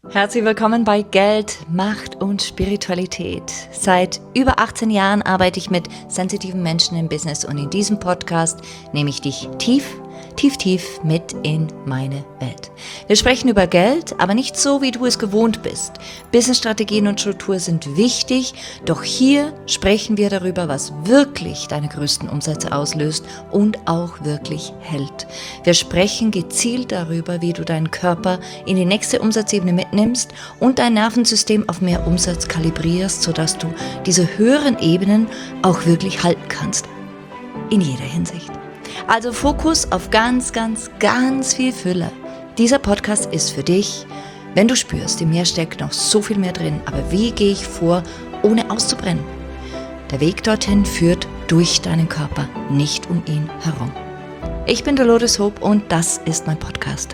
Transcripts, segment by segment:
Herzlich willkommen bei Geld, Macht und Spiritualität. Seit über 18 Jahren arbeite ich mit sensitiven Menschen im Business und in diesem Podcast nehme ich dich tief mit in meine Welt. Wir sprechen über Geld, aber nicht so, wie du es gewohnt bist. Businessstrategien und Struktur sind wichtig, doch hier sprechen wir darüber, was wirklich deine größten Umsätze auslöst und auch wirklich hält. Wir sprechen gezielt darüber, wie du deinen Körper in die nächste Umsatzebene mitnimmst und dein Nervensystem auf mehr Umsatz kalibrierst, sodass du diese höheren Ebenen auch wirklich halten kannst. In jeder Hinsicht. Also Fokus auf ganz viel Fülle. Dieser Podcast ist für dich, wenn du spürst, in mir steckt noch so viel mehr drin, aber wie gehe ich vor, ohne auszubrennen? Der Weg dorthin führt durch deinen Körper, nicht um ihn herum. Ich bin Dolores Hope und das ist mein Podcast.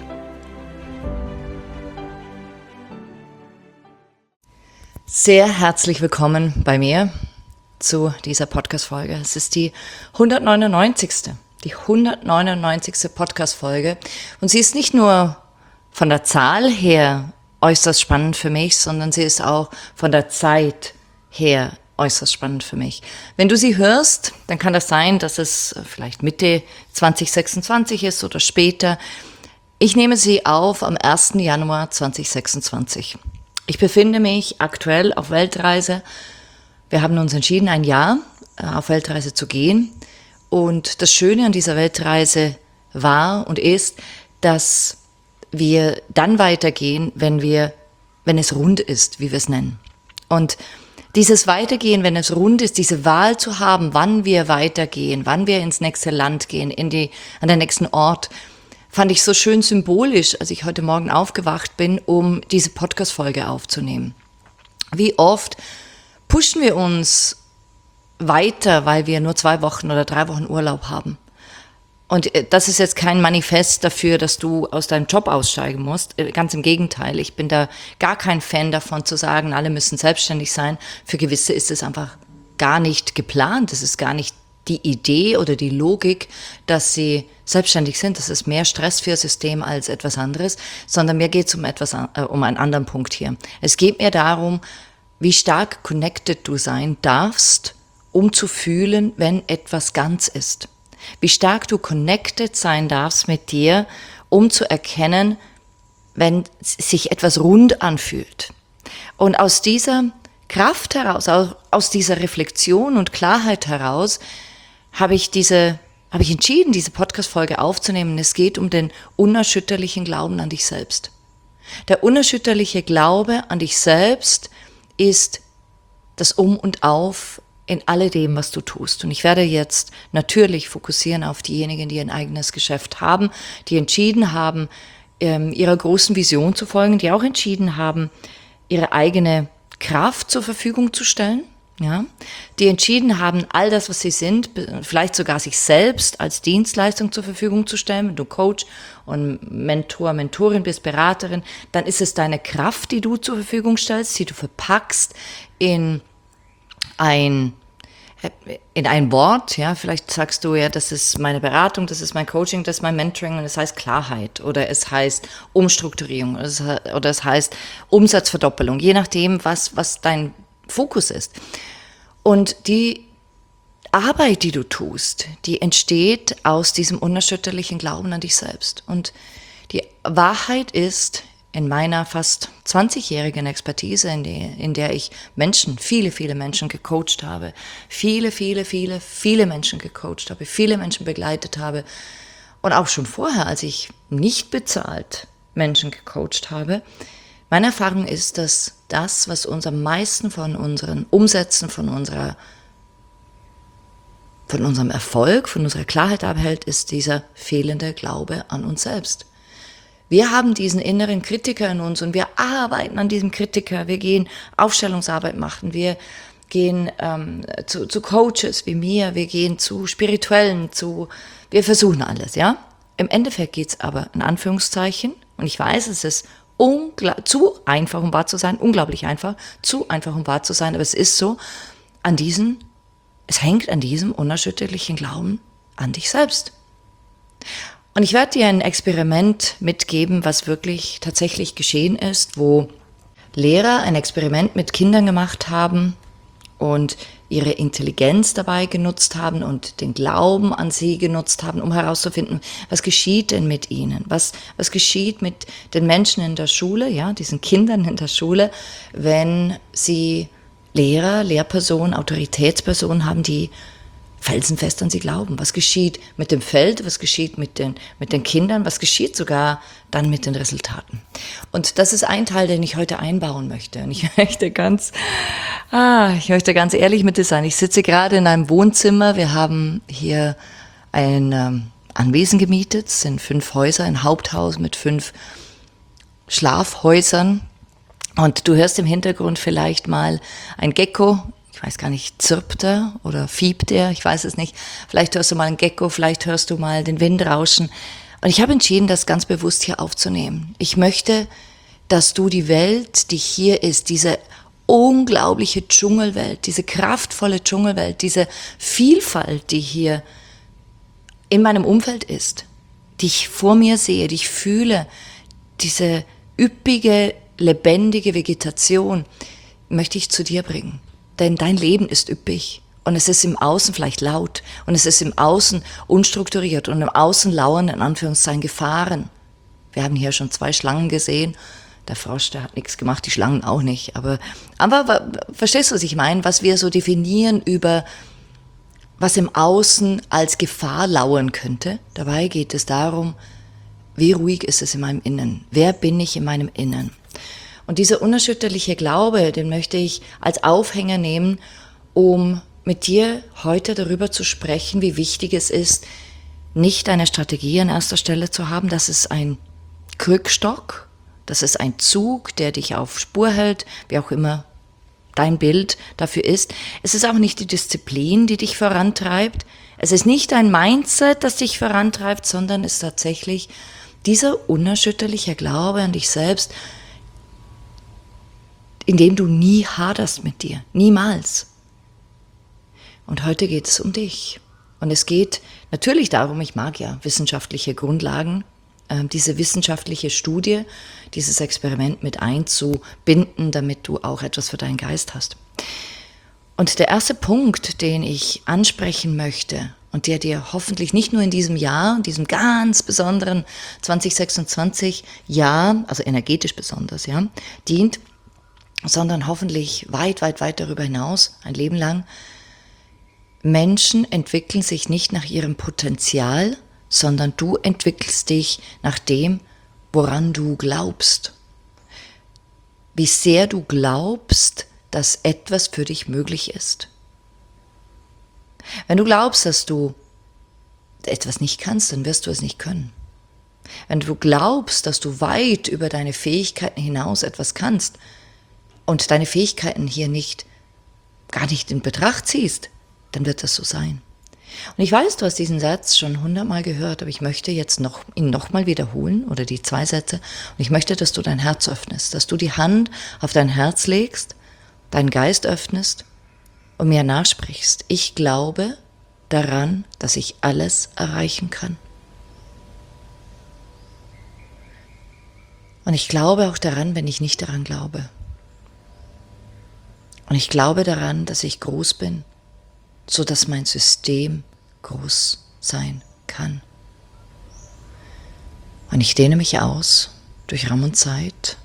Sehr herzlich willkommen bei mir zu dieser Podcast-Folge. Es ist die 199. Die 199. Podcast-Folge. Und sie ist nicht nur von der Zahl her äußerst spannend für mich, sondern sie ist auch von der Zeit her äußerst spannend für mich. Wenn du sie hörst, dann kann das sein, dass es vielleicht Mitte 2026 ist oder später. Ich nehme sie auf am 1. Januar 2026. Ich befinde mich aktuell auf Weltreise. Wir haben uns entschieden, ein Jahr auf Weltreise zu gehen. Und das Schöne an dieser Weltreise war und ist, dass wir dann weitergehen, wenn es rund ist, wie wir es nennen. Und dieses Weitergehen, wenn es rund ist, diese Wahl zu haben, wann wir weitergehen, wann wir ins nächste Land gehen, an den nächsten Ort, fand ich so schön symbolisch, als ich heute Morgen aufgewacht bin, um diese Podcast-Folge aufzunehmen. Wie oft pushen wir uns weiter, weil wir nur 2 Wochen oder 3 Wochen Urlaub haben. Und das ist jetzt kein Manifest dafür, dass du aus deinem Job aussteigen musst. Ganz im Gegenteil. Ich bin da gar kein Fan davon zu sagen, alle müssen selbstständig sein. Für gewisse ist es einfach gar nicht geplant. Es ist gar nicht die Idee oder die Logik, dass sie selbstständig sind. Das ist mehr Stress für das System als etwas anderes. Sondern mir geht es um einen anderen Punkt hier. Es geht mir darum, wie stark connected du sein darfst, um zu fühlen, wenn etwas ganz ist. Wie stark du connected sein darfst mit dir, um zu erkennen, wenn sich etwas rund anfühlt. Und aus dieser Kraft heraus, aus dieser Reflexion und Klarheit heraus, habe ich entschieden, diese Podcast-Folge aufzunehmen. Es geht um den unerschütterlichen Glauben an dich selbst. Der unerschütterliche Glaube an dich selbst ist das Um und Auf in alledem, was du tust. Und ich werde jetzt natürlich fokussieren auf diejenigen, die ein eigenes Geschäft haben, die entschieden haben, ihrer großen Vision zu folgen, die auch entschieden haben, ihre eigene Kraft zur Verfügung zu stellen, ja, die entschieden haben, all das, was sie sind, vielleicht sogar sich selbst als Dienstleistung zur Verfügung zu stellen. Wenn du Coach und Mentor, Mentorin bist, Beraterin, dann ist es deine Kraft, die du zur Verfügung stellst, die du verpackst in ein Wort, ja, vielleicht sagst du ja, das ist meine Beratung, das ist mein Coaching, das ist mein Mentoring und es heißt Klarheit oder es heißt Umstrukturierung oder es heißt Umsatzverdoppelung, je nachdem, was dein Fokus ist. Und die Arbeit, die du tust, die entsteht aus diesem unerschütterlichen Glauben an dich selbst. Und die Wahrheit ist, in meiner fast 20-jährigen Expertise, in der ich viele Menschen gecoacht habe, viele Menschen gecoacht habe, viele Menschen begleitet habe und auch schon vorher, als ich nicht bezahlt Menschen gecoacht habe, meine Erfahrung ist, dass das, was uns am meisten von unseren Umsätzen, von unserem Erfolg, von unserer Klarheit abhält, ist dieser fehlende Glaube an uns selbst. Wir haben diesen inneren Kritiker in uns und wir arbeiten an diesem Kritiker. Wir gehen Aufstellungsarbeit machen, wir gehen zu Coaches wie mir, wir gehen zu Spirituellen, wir versuchen alles, ja. Im Endeffekt geht's aber in Anführungszeichen, und ich weiß, es ist zu einfach, um wahr zu sein, unglaublich einfach, zu einfach, um wahr zu sein, aber es ist so, es hängt an diesem unerschütterlichen Glauben an dich selbst. Und ich werde dir ein Experiment mitgeben, was wirklich tatsächlich geschehen ist, wo Lehrer ein Experiment mit Kindern gemacht haben und ihre Intelligenz dabei genutzt haben und den Glauben an sie genutzt haben, um herauszufinden, was geschieht denn mit ihnen? Was geschieht mit den Menschen in der Schule, ja, diesen Kindern in der Schule, wenn sie Lehrer, Lehrpersonen, Autoritätspersonen haben, die felsenfest an sie glauben. Was geschieht mit dem Feld? Was geschieht mit den Kindern? Was geschieht sogar dann mit den Resultaten? Und das ist ein Teil, den ich heute einbauen möchte. Und ich möchte ganz ehrlich mit dir sein. Ich sitze gerade in einem Wohnzimmer. Wir haben hier ein Anwesen gemietet. Es sind 5 Häuser, ein Haupthaus mit 5 Schlafhäusern. Und du hörst im Hintergrund vielleicht mal ein Gecko. Ich weiß gar nicht, zirpt er oder fiebt er? Ich weiß es nicht. Vielleicht hörst du mal ein Gecko, vielleicht hörst du mal den Wind rauschen. Und ich habe entschieden, das ganz bewusst hier aufzunehmen. Ich möchte, dass du die Welt, die hier ist, diese unglaubliche Dschungelwelt, diese kraftvolle Dschungelwelt, diese Vielfalt, die hier in meinem Umfeld ist, die ich vor mir sehe, die ich fühle, diese üppige, lebendige Vegetation, möchte ich zu dir bringen. Denn dein Leben ist üppig und es ist im Außen vielleicht laut und es ist im Außen unstrukturiert und im Außen lauern in Anführungszeichen Gefahren. Wir haben hier schon 2 Schlangen gesehen. Der Frosch, der hat nichts gemacht, die Schlangen auch nicht. Aber verstehst du, was ich meine? Was wir so definieren über was im Außen als Gefahr lauern könnte. Dabei geht es darum, wie ruhig ist es in meinem Innern? Wer bin ich in meinem Innern? Und dieser unerschütterliche Glaube, den möchte ich als Aufhänger nehmen, um mit dir heute darüber zu sprechen, wie wichtig es ist, nicht eine Strategie an erster Stelle zu haben. Das ist ein Krückstock, das ist ein Zug, der dich auf Spur hält, wie auch immer dein Bild dafür ist. Es ist auch nicht die Disziplin, die dich vorantreibt. Es ist nicht ein Mindset, das dich vorantreibt, sondern es ist tatsächlich dieser unerschütterliche Glaube an dich selbst, in dem du nie haderst mit dir, niemals. Und heute geht es um dich. Und es geht natürlich darum, ich mag ja wissenschaftliche Grundlagen, diese wissenschaftliche Studie, dieses Experiment mit einzubinden, damit du auch etwas für deinen Geist hast. Und der erste Punkt, den ich ansprechen möchte und der dir hoffentlich nicht nur in diesem Jahr, diesem ganz besonderen 2026 Jahr, also energetisch besonders, ja, dient, sondern hoffentlich weit, weit, weit darüber hinaus, ein Leben lang. Menschen entwickeln sich nicht nach ihrem Potenzial, sondern du entwickelst dich nach dem, woran du glaubst. Wie sehr du glaubst, dass etwas für dich möglich ist. Wenn du glaubst, dass du etwas nicht kannst, dann wirst du es nicht können. Wenn du glaubst, dass du weit über deine Fähigkeiten hinaus etwas kannst, und deine Fähigkeiten hier gar nicht in Betracht ziehst, dann wird das so sein. Und ich weiß, du hast diesen Satz schon 100-mal gehört, aber ich möchte jetzt ihn nochmal wiederholen oder die 2 Sätze. Und ich möchte, dass du dein Herz öffnest, dass du die Hand auf dein Herz legst, deinen Geist öffnest und mir nachsprichst. Ich glaube daran, dass ich alles erreichen kann. Und ich glaube auch daran, wenn ich nicht daran glaube. Und ich glaube daran, dass ich groß bin, so dass mein System groß sein kann. Und ich dehne mich aus durch Raum und Zeit.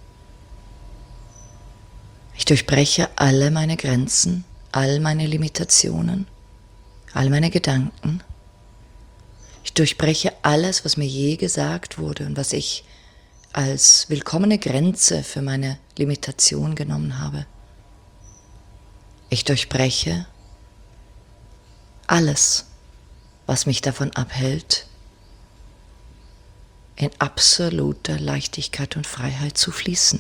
Ich durchbreche alle meine Grenzen, all meine Limitationen, all meine Gedanken. Ich durchbreche alles, was mir je gesagt wurde und was ich als willkommene Grenze für meine Limitation genommen habe. Ich durchbreche alles, was mich davon abhält, in absoluter Leichtigkeit und Freiheit zu fließen.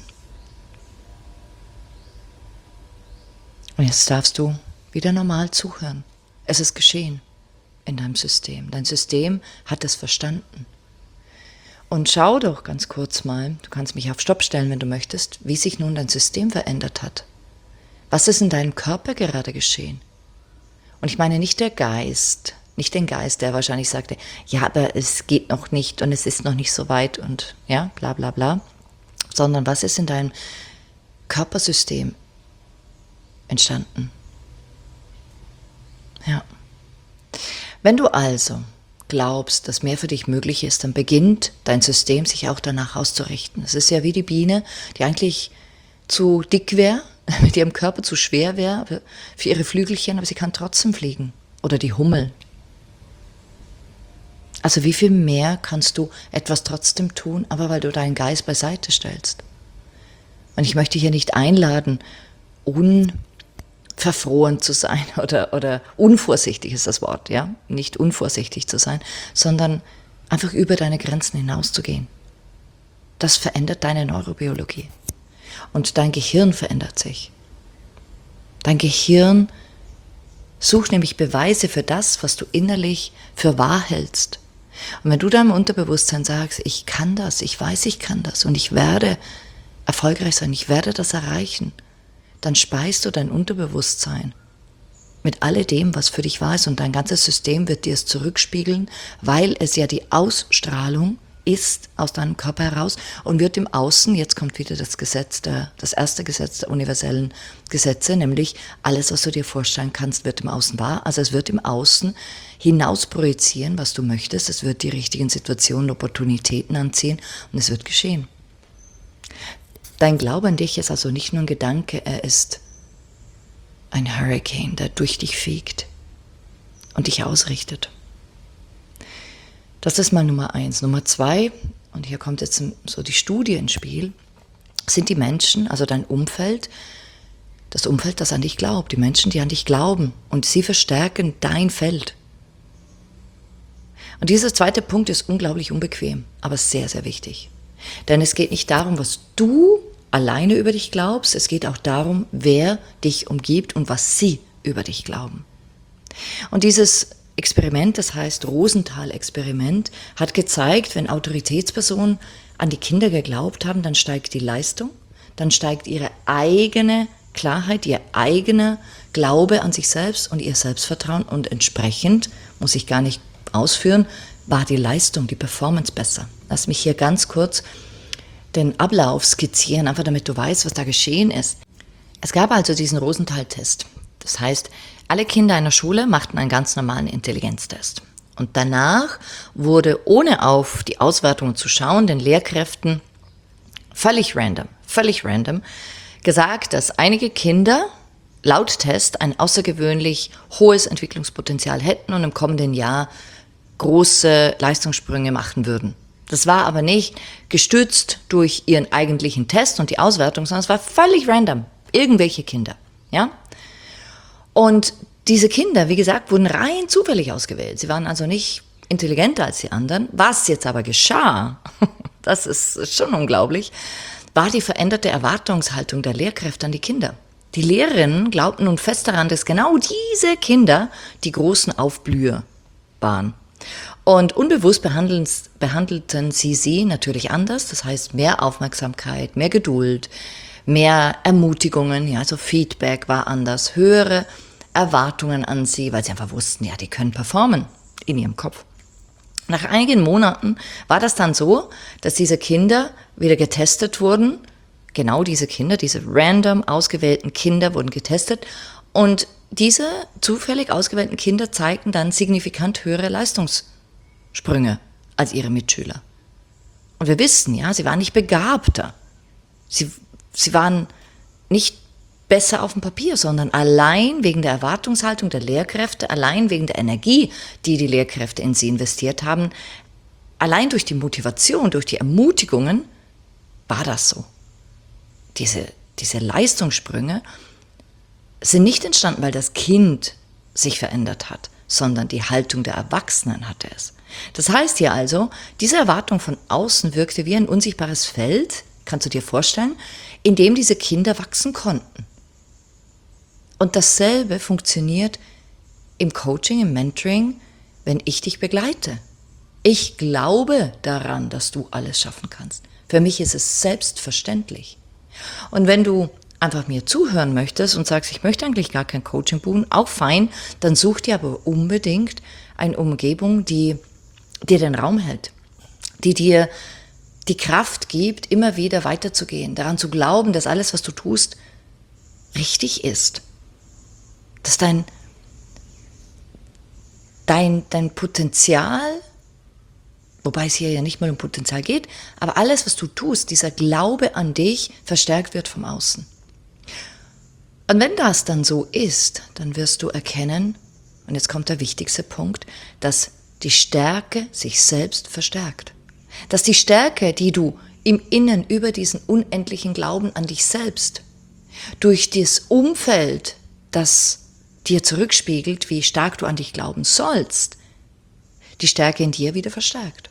Und jetzt darfst du wieder normal zuhören. Es ist geschehen in deinem System. Dein System hat es verstanden. Und schau doch ganz kurz mal, du kannst mich auf Stopp stellen, wenn du möchtest, wie sich nun dein System verändert hat. Was ist in deinem Körper gerade geschehen? Und ich meine nicht der Geist, nicht den Geist, der wahrscheinlich sagte, ja, aber es geht noch nicht und es ist noch nicht so weit und ja, bla bla bla, sondern was ist in deinem Körpersystem entstanden. Ja. Wenn du also glaubst, dass mehr für dich möglich ist, dann beginnt dein System sich auch danach auszurichten. Es ist ja wie die Biene, die eigentlich zu dick wäre, mit ihrem Körper zu schwer wäre für ihre Flügelchen, aber sie kann trotzdem fliegen. Oder die Hummel. Also wie viel mehr kannst du etwas trotzdem tun, aber weil du deinen Geist beiseite stellst. Und ich möchte hier nicht einladen, unverfroren zu sein oder unvorsichtig ist das Wort, ja, nicht unvorsichtig zu sein, sondern einfach über deine Grenzen hinauszugehen. Das verändert deine Neurobiologie und dein Gehirn verändert sich. Dein Gehirn sucht nämlich Beweise für das, was du innerlich für wahr hältst. Und wenn du deinem Unterbewusstsein sagst, ich kann das, ich weiß, ich kann das und ich werde erfolgreich sein, ich werde das erreichen, dann speist du dein Unterbewusstsein mit alledem, was für dich wahr ist und dein ganzes System wird dir es zurückspiegeln, weil es ja die Ausstrahlung ist aus deinem Körper heraus und wird im Außen, jetzt kommt wieder das erste Gesetz der universellen Gesetze, nämlich alles, was du dir vorstellen kannst, wird im Außen wahr. Also es wird im Außen hinaus projizieren, was du möchtest, es wird die richtigen Situationen, Opportunitäten anziehen und es wird geschehen. Dein Glaube an dich ist also nicht nur ein Gedanke, er ist ein Hurricane, der durch dich fegt und dich ausrichtet. Das ist mal Nummer 1. Nummer 2, und hier kommt jetzt so die Studie ins Spiel, sind die Menschen, also dein Umfeld, das Umfeld, das an dich glaubt, die Menschen, die an dich glauben und sie verstärken dein Feld. Und dieser zweite Punkt ist unglaublich unbequem, aber sehr, sehr wichtig. Denn es geht nicht darum, was du alleine über dich glaubst, es geht auch darum, wer dich umgibt und was sie über dich glauben. Und dieses Experiment, das heißt Rosenthal-Experiment, hat gezeigt, wenn Autoritätspersonen an die Kinder geglaubt haben, dann steigt die Leistung, dann steigt ihre eigene Klarheit, ihr eigener Glaube an sich selbst und ihr Selbstvertrauen und entsprechend, muss ich gar nicht ausführen, war die Leistung, die Performance besser. Lass mich hier ganz kurz den Ablauf skizzieren, einfach damit du weißt, was da geschehen ist. Es gab also diesen Rosenthal-Test. Das heißt, alle Kinder einer Schule machten einen ganz normalen Intelligenztest. Und danach wurde, ohne auf die Auswertungen zu schauen, den Lehrkräften völlig random gesagt, dass einige Kinder laut Test ein außergewöhnlich hohes Entwicklungspotenzial hätten und im kommenden Jahr große Leistungssprünge machen würden. Das war aber nicht gestützt durch ihren eigentlichen Test und die Auswertung, sondern es war völlig random. Irgendwelche Kinder, ja? Und diese Kinder, wie gesagt, wurden rein zufällig ausgewählt. Sie waren also nicht intelligenter als die anderen. Was jetzt aber geschah, das ist schon unglaublich, war die veränderte Erwartungshaltung der Lehrkräfte an die Kinder. Die Lehrerinnen glaubten nun fest daran, dass genau diese Kinder die großen Aufblüher waren. Und unbewusst behandelten sie natürlich anders, das heißt mehr Aufmerksamkeit, mehr Geduld, mehr Ermutigungen, ja, also Feedback war anders, höhere Erwartungen an sie, weil sie einfach wussten, ja, die können performen in ihrem Kopf. Nach einigen Monaten war das dann so, dass diese Kinder wieder getestet wurden, genau diese Kinder, diese random ausgewählten Kinder wurden getestet und diese zufällig ausgewählten Kinder zeigten dann signifikant höhere Leistungssprünge als ihre Mitschüler. Und wir wissen, ja, sie waren nicht begabter. Sie waren nicht besser auf dem Papier, sondern allein wegen der Erwartungshaltung der Lehrkräfte, allein wegen der Energie, die die Lehrkräfte in sie investiert haben, allein durch die Motivation, durch die Ermutigungen, war das so. Diese Leistungssprünge sind nicht entstanden, weil das Kind sich verändert hat, sondern die Haltung der Erwachsenen hatte es. Das heißt hier also, diese Erwartung von außen wirkte wie ein unsichtbares Feld, kannst du dir vorstellen, in dem diese Kinder wachsen konnten. Und dasselbe funktioniert im Coaching, im Mentoring, wenn ich dich begleite. Ich glaube daran, dass du alles schaffen kannst. Für mich ist es selbstverständlich. Und wenn du einfach mir zuhören möchtest und sagst, ich möchte eigentlich gar kein Coaching buchen, auch fein, dann such dir aber unbedingt eine Umgebung, die dir den Raum hält, die dir die Kraft gibt, immer wieder weiterzugehen, daran zu glauben, dass alles, was du tust, richtig ist. Dass dein Potenzial, wobei es hier ja nicht mal um Potenzial geht, aber alles, was du tust, dieser Glaube an dich, verstärkt wird vom Außen. Und wenn das dann so ist, dann wirst du erkennen, und jetzt kommt der wichtigste Punkt, dass die Stärke sich selbst verstärkt. Dass die Stärke, die du im Inneren über diesen unendlichen Glauben an dich selbst, durch das Umfeld, das dir zurückspiegelt, wie stark du an dich glauben sollst, die Stärke in dir wieder verstärkt.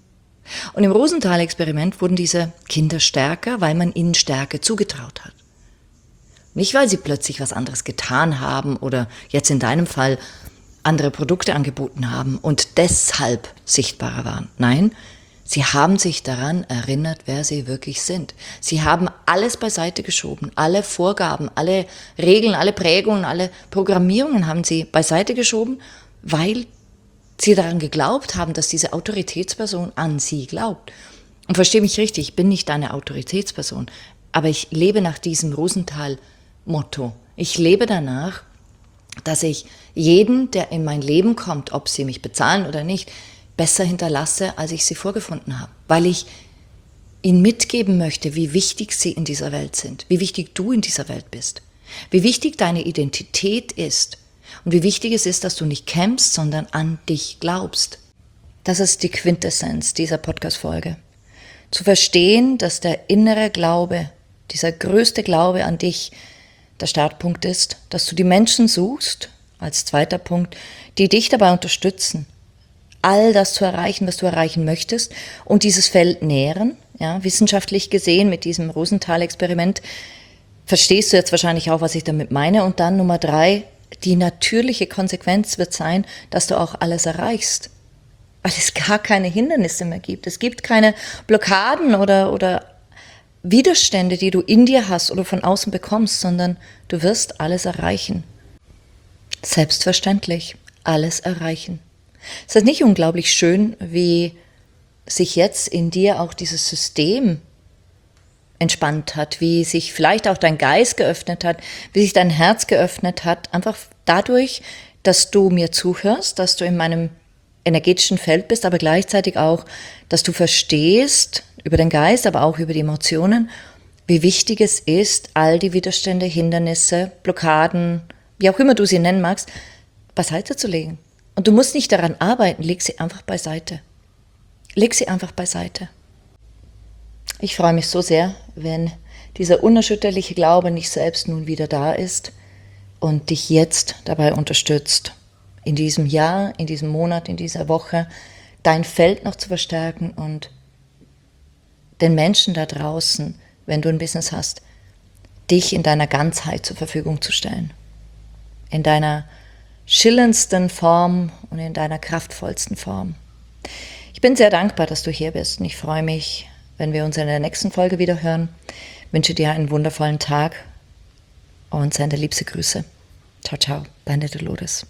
Und im Rosenthal-Experiment wurden diese Kinder stärker, weil man ihnen Stärke zugetraut hat. Nicht, weil sie plötzlich was anderes getan haben oder jetzt in deinem Fall andere Produkte angeboten haben und deshalb sichtbarer waren. Nein, sie haben sich daran erinnert, wer sie wirklich sind. Sie haben alles beiseite geschoben, alle Vorgaben, alle Regeln, alle Prägungen, alle Programmierungen haben sie beiseite geschoben, weil sie daran geglaubt haben, dass diese Autoritätsperson an sie glaubt. Und versteh mich richtig, ich bin nicht eine Autoritätsperson, aber ich lebe nach diesem Rosenthal-Motto. Ich lebe danach, dass ich jeden, der in mein Leben kommt, ob sie mich bezahlen oder nicht, besser hinterlasse, als ich sie vorgefunden habe. Weil ich ihnen mitgeben möchte, wie wichtig sie in dieser Welt sind, wie wichtig du in dieser Welt bist, wie wichtig deine Identität ist und wie wichtig es ist, dass du nicht kämpfst, sondern an dich glaubst. Das ist die Quintessenz dieser Podcast-Folge. Zu verstehen, dass der innere Glaube, dieser größte Glaube an dich, der Startpunkt ist, dass du die Menschen suchst, als zweiter Punkt, die dich dabei unterstützen, all das zu erreichen, was du erreichen möchtest und dieses Feld nähren, ja, wissenschaftlich gesehen mit diesem Rosenthal-Experiment, verstehst du jetzt wahrscheinlich auch, was ich damit meine. Und dann Nummer 3, die natürliche Konsequenz wird sein, dass du auch alles erreichst, weil es gar keine Hindernisse mehr gibt. Es gibt keine Blockaden oder Widerstände, die du in dir hast oder von außen bekommst, sondern du wirst alles erreichen. Selbstverständlich alles erreichen. Ist das nicht unglaublich schön, wie sich jetzt in dir auch dieses System entspannt hat, wie sich vielleicht auch dein Geist geöffnet hat, wie sich dein Herz geöffnet hat, einfach dadurch, dass du mir zuhörst, dass du in meinem energetischen Feld bist, aber gleichzeitig auch, dass du verstehst über den Geist, aber auch über die Emotionen, wie wichtig es ist, all die Widerstände, Hindernisse, Blockaden, wie auch immer du sie nennen magst, beiseite zu legen. Und du musst nicht daran arbeiten, leg sie einfach beiseite. Leg sie einfach beiseite. Ich freue mich so sehr, wenn dieser unerschütterliche Glaube nicht selbst nun wieder da ist und dich jetzt dabei unterstützt, in diesem Jahr, in diesem Monat, in dieser Woche dein Feld noch zu verstärken und den Menschen da draußen, wenn du ein Business hast, dich in deiner Ganzheit zur Verfügung zu stellen. In deiner schillerndsten Form und in deiner kraftvollsten Form. Ich bin sehr dankbar, dass du hier bist und ich freue mich, wenn wir uns in der nächsten Folge wieder hören. Ich wünsche dir einen wundervollen Tag und sende liebste Grüße. Ciao, ciao, deine Dolores.